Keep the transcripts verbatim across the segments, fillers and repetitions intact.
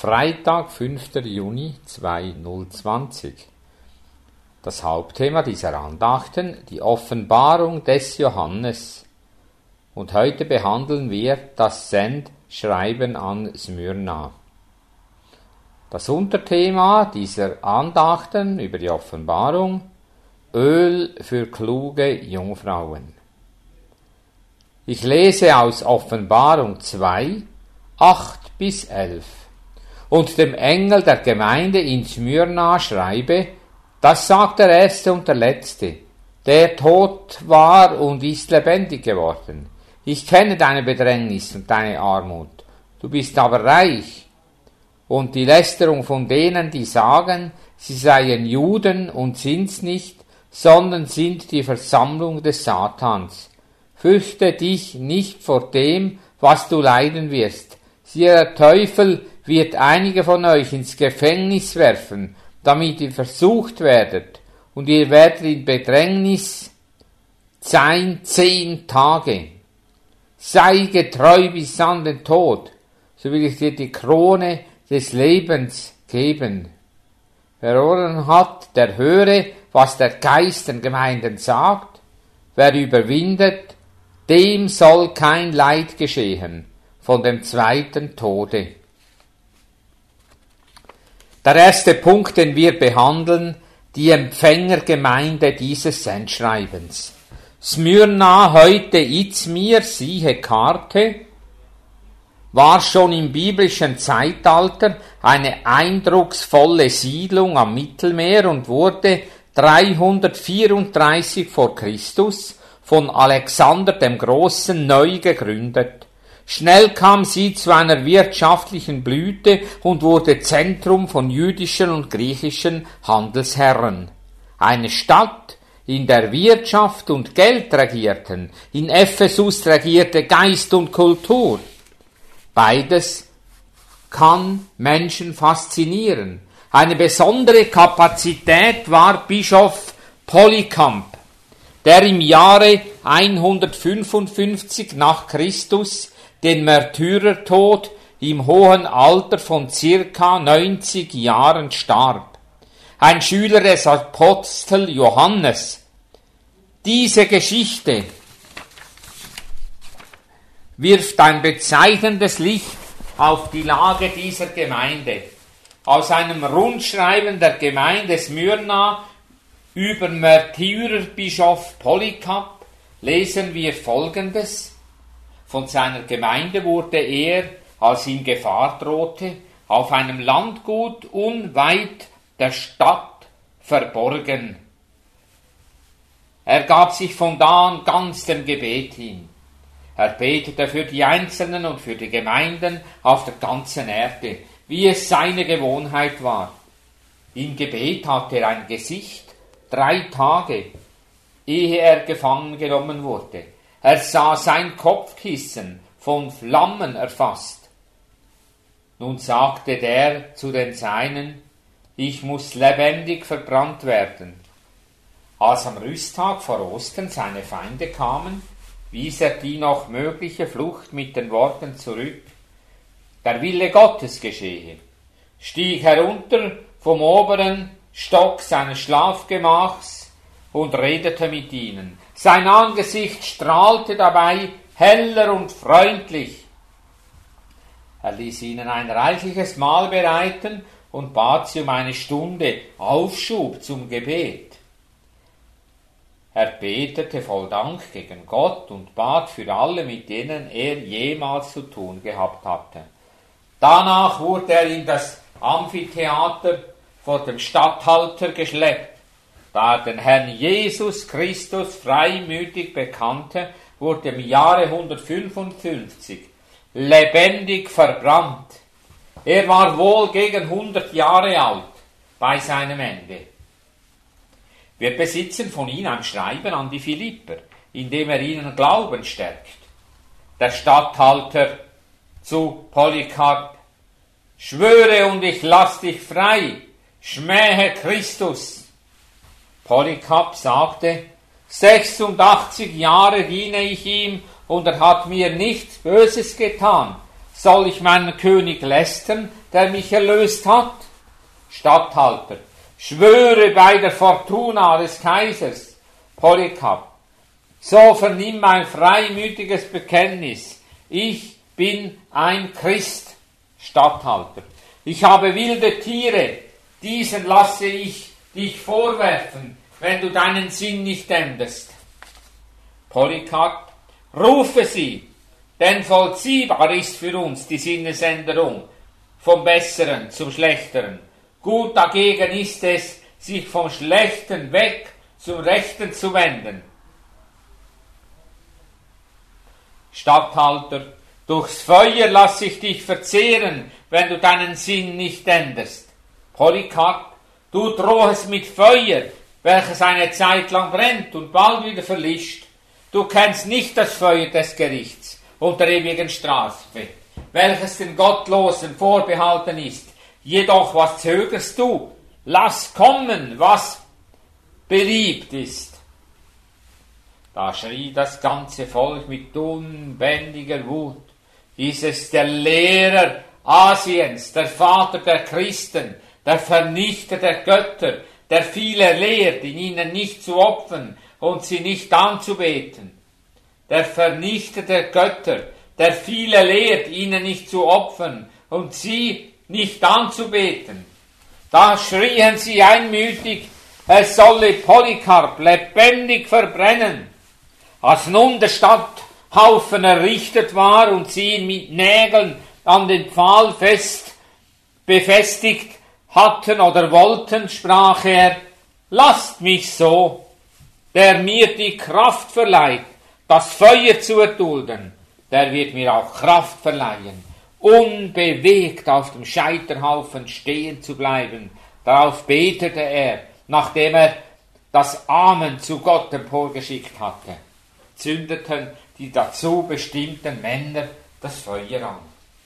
Freitag, fünfter Juni zweitausendzwanzig. Das Hauptthema dieser Andachten, die Offenbarung des Johannes. Und heute behandeln wir das Sendschreiben an Smyrna. Das Unterthema dieser Andachten über die Offenbarung: Öl für kluge Jungfrauen. Ich lese aus Offenbarung zwei, acht bis elf. Und dem Engel der Gemeinde in Smyrna schreibe: Das sagt der Erste und der Letzte, der tot war und ist lebendig geworden. Ich kenne deine Bedrängnis und deine Armut. Du bist aber reich. Und die Lästerung von denen, die sagen, sie seien Juden und sind's nicht, sondern sind die Versammlung des Satans. Fürchte dich nicht vor dem, was du leiden wirst. Siehe, der Teufel wird einige von euch ins Gefängnis werfen, damit ihr versucht werdet, und ihr werdet in Bedrängnis sein zehn Tage. Sei getreu bis an den Tod, so will ich dir die Krone des Lebens geben. Wer Ohren hat, der höre, was der Geist den Gemeinden sagt. Wer überwindet, dem soll kein Leid geschehen von dem zweiten Tode. Der erste Punkt, den wir behandeln, die Empfängergemeinde dieses Sendschreibens. Smyrna, heute Izmir, siehe Karte, war schon im biblischen Zeitalter eine eindrucksvolle Siedlung am Mittelmeer und wurde dreihundertvierunddreißig vor Christus von Alexander dem Großen neu gegründet. Schnell kam sie zu einer wirtschaftlichen Blüte und wurde Zentrum von jüdischen und griechischen Handelsherren. Eine Stadt, in der Wirtschaft und Geld regierten. In Ephesus regierte Geist und Kultur. Beides kann Menschen faszinieren. Eine besondere Kapazität war Bischof Polycarp, der im Jahre hundertfünfundfünfzig nach Christus den Märtyrertod im hohen Alter von circa neunzig Jahren starb. Ein Schüler des Apostel Johannes. Diese Geschichte wirft ein bezeichnendes Licht auf die Lage dieser Gemeinde. Aus einem Rundschreiben der Gemeinde Smyrna über Märtyrerbischof Polycarp lesen wir Folgendes. Von seiner Gemeinde wurde er, als ihm Gefahr drohte, auf einem Landgut unweit der Stadt verborgen. Er gab sich von da an ganz dem Gebet hin. Er betete für die Einzelnen und für die Gemeinden auf der ganzen Erde, wie es seine Gewohnheit war. Im Gebet hatte er ein Gesicht, drei Tage, ehe er gefangen genommen wurde. Er sah sein Kopfkissen von Flammen erfasst. Nun sagte der zu den Seinen: Ich muss lebendig verbrannt werden. Als am Rüsttag vor Ostern seine Feinde kamen, wies er die noch mögliche Flucht mit den Worten zurück: Der Wille Gottes geschehe, stieg herunter vom oberen Stock seines Schlafgemachs und redete mit ihnen. Sein Angesicht strahlte dabei heller und freundlich. Er ließ ihnen ein reichliches Mahl bereiten und bat sie um eine Stunde Aufschub zum Gebet. Er betete voll Dank gegen Gott und bat für alle, mit denen er jemals zu tun gehabt hatte. Danach wurde er in das Amphitheater vor dem Statthalter geschleppt. Da er den Herrn Jesus Christus freimütig bekannte, wurde im Jahre hundertfünfundfünfzig lebendig verbrannt. Er war wohl gegen hundert Jahre alt bei seinem Ende. Wir besitzen von ihm ein Schreiben an die Philipper, in dem er ihnen Glauben stärkt. Der Statthalter zu Polycarp: Schwöre und ich lass dich frei, schmähe Christus. Polycarp sagte: sechsundachtzig Jahre diene ich ihm und er hat mir nichts Böses getan. soll ich meinen König lästern, der mich erlöst hat? Statthalter, schwöre bei der Fortuna des Kaisers. Polycarp, so vernimm mein freimütiges Bekenntnis. Ich bin ein Christ. Statthalter, ich habe wilde Tiere, diesen lasse ich dich vorwerfen, wenn du deinen Sinn nicht änderst. Polycarp, rufe sie, denn vollziehbar ist für uns die Sinnesänderung vom Besseren zum Schlechteren. Gut dagegen ist es, sich vom Schlechten weg zum Rechten zu wenden. Statthalter, durchs Feuer lass ich dich verzehren, wenn du deinen Sinn nicht änderst. Polycarp, du drohest mit Feuer, welches eine Zeit lang brennt und bald wieder verlischt. Du kennst nicht das Feuer des Gerichts und der ewigen Strafe, welches den Gottlosen vorbehalten ist. Jedoch, was zögerst du? Lass kommen, was beliebt ist. Da schrie das ganze Volk mit unbändiger Wut. Dies ist der Lehrer Asiens, der Vater der Christen, der Vernichter der Götter, der viele lehrt, in ihnen nicht zu opfern und sie nicht anzubeten. Der Vernichter der Götter, der viele lehrt, ihnen nicht zu opfern und sie nicht anzubeten. Da schrien sie einmütig, es solle Polycarp lebendig verbrennen. Als nun der Stadthaufen errichtet war und sie ihn mit Nägeln an den Pfahl fest befestigt hatten oder wollten, sprach er, lasst mich so, der mir die Kraft verleiht, das Feuer zu erdulden, der wird mir auch Kraft verleihen, unbewegt auf dem Scheiterhaufen stehen zu bleiben. Darauf betete er, nachdem er das Amen zu Gott emporgeschickt hatte. Zündeten die dazu bestimmten Männer das Feuer an.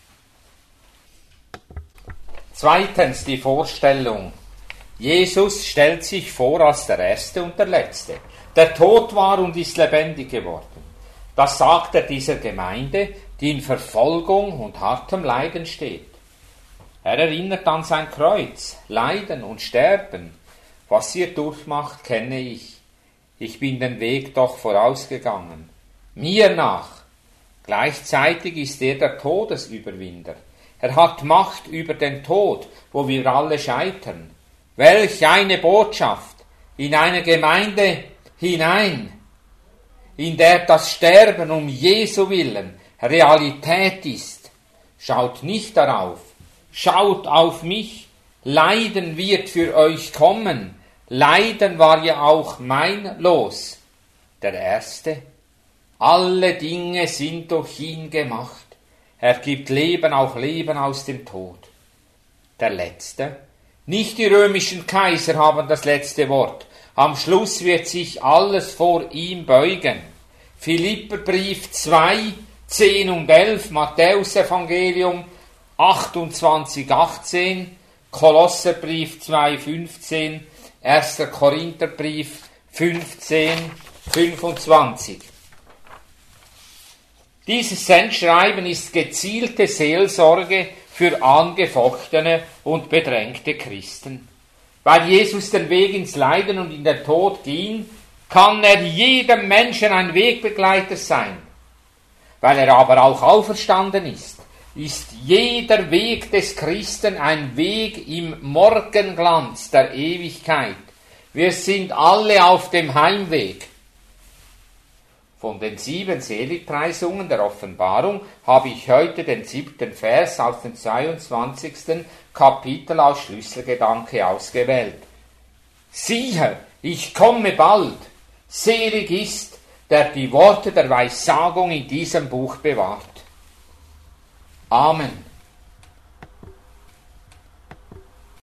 Zweitens die Vorstellung. Jesus stellt sich vor als der Erste und der Letzte, der tot war und ist lebendig geworden. Das sagt er dieser Gemeinde, die in Verfolgung und hartem Leiden steht. Er erinnert an sein Kreuz, Leiden und Sterben. Was ihr durchmacht, kenne ich. Ich bin den Weg doch vorausgegangen. Mir nach. Gleichzeitig ist er der Todesüberwinder. Er hat Macht über den Tod, wo wir alle scheitern. Welch eine Botschaft in eine Gemeinde hinein, in der das Sterben um Jesu willen Realität ist. Schaut nicht darauf, schaut auf mich. Leiden wird für euch kommen. Leiden war ja auch mein Los. Der Erste. Alle Dinge sind durch ihn gemacht. Er gibt Leben, auch Leben aus dem Tod. Der Letzte. Nicht die römischen Kaiser haben das letzte Wort. Am Schluss wird sich alles vor ihm beugen. Philipperbrief zwei, zehn und elf, Matthäus-Evangelium achtundzwanzig, achtzehn, Kolosserbrief zwei, fünfzehn, erster Korintherbrief fünfzehn, fünfundzwanzig. Dieses Sendschreiben ist gezielte Seelsorge für angefochtene und bedrängte Christen. Weil Jesus den Weg ins Leiden und in den Tod ging, kann er jedem Menschen ein Wegbegleiter sein. Weil er aber auch auferstanden ist, ist jeder Weg des Christen ein Weg im Morgenglanz der Ewigkeit. Wir sind alle auf dem Heimweg. Von den sieben Seligpreisungen der Offenbarung habe ich heute den siebten Vers aus dem zweiundzwanzigsten Kapitel als Schlüsselgedanke ausgewählt. Siehe, ich komme bald. Selig ist, der die Worte der Weissagung in diesem Buch bewahrt. Amen.